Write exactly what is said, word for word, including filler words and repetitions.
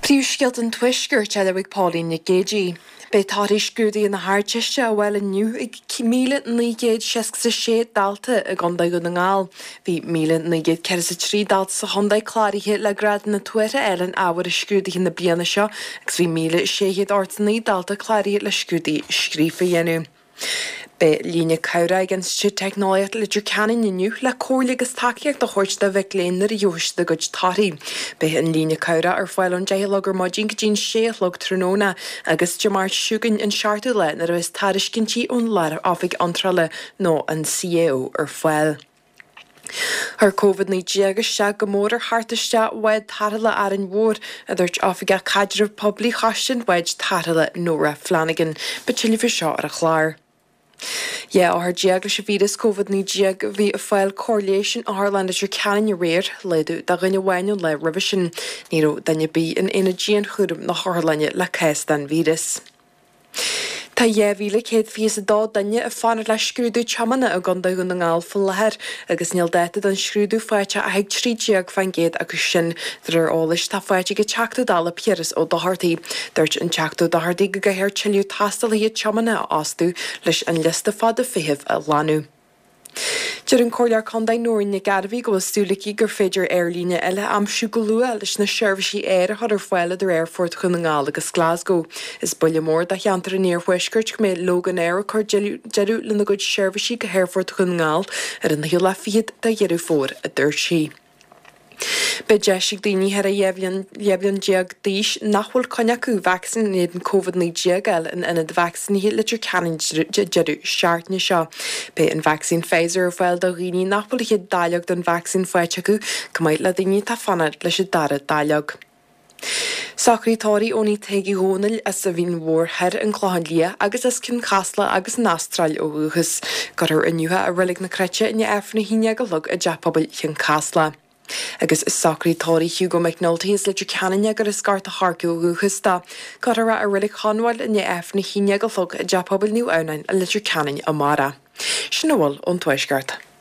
Príomhsceilt an tuisgurt a bhíh Paulín na géidí. Bé táirí scrúdaí na háirteiste a bhfuil aniu ag míle nígéad seac sa sé dalta a gandaí go na ngáil. Bhí míle nígéad ceir sa trí dalta sa hondaid chláiríthe le grad na tuaire eile ábhar a scrúdaí na bíana seo, agus bhí míle séhéad ortaí dalta chláirí le scrúdaí scrífa dhéanú. Be líne cowra against siú technoliacht le dúr canan inniu le cóirlagus takeíocht do chuirt de bheith léanar dúis de gud tarí. Be an líne cowra ar fáil an déalagur modín go dín séalog tróna agus de mar siúgan in seaartú le nar bheits tariscintí ón lear áfik antrale nó an C E O ar fáil. Har COVID nineteen agus se go mór ar hartaiste weid tarla ar an mhór a dúirt áfige cadreh poblí chasin weid tarla Nóra Flanagan, betilli fi seo ar a chláir. Yeah, our geaglish virus COVID nineteen vi a file correlation Ireland as your canon rare ledu da gynne wain le revision nero dan je be an energy and chudum na Harlanje le kestan virus. Tá dhéhíle céad fios a dá danne a fánar le scrúdú teamanna a ganda go na ngáil full lethir agus níl déta an scrúdú fáite a heag trídeag fan géad agus sin ar álais tá fáite go teachta dála pieras ó dohartaí, dúirt an teachú dohartaí go gahéir tiiliú tastal iad teamanna a asú leis an lista fada fihibh a lánú. Dur an cóilear condaid nóirin na garbhí go stúlaí gur féidir airlíne eile amsú go lua leis na seirbhísí éire chud ar foiile ar airfort chun na ngáil agus Glasgow. Is buile mór de cheantar an níorhuiisgurt go mé Logan Air chu deú le na gud seirbhísí go hairfort chun ngáil ar an hiú le fiad de dhearú fór a dúir sí. Be deisig daoine ar a dhéblion deag díis nachhfuil coneachú vaccine iad an COVID nineteen eile in ina vaccine hí litir canan deadú seaartne seo. Be an vaccine Pfizer ar fáil do rií nachhfuil iad dáileag don vaccine fáite acu go mbeidh le daoine tá fanad leis i dara dáileag. Sacraítóirí óní teigi hónil as a bhín mhórthir an chláhan lia agus as cin casla agus an Astráil ó úchas, gotar iniuthe a rilig na creite in efna híine go lug a deapabal cin casla. Agus is sacraítóirí Hugo McNulty is litir canine gur is gart a harciú úchasta, gotar a rilig chonhail in efna híine go lug a deapabal níú annain a litir canin amara. Sin bhfuil ón tuaisgart.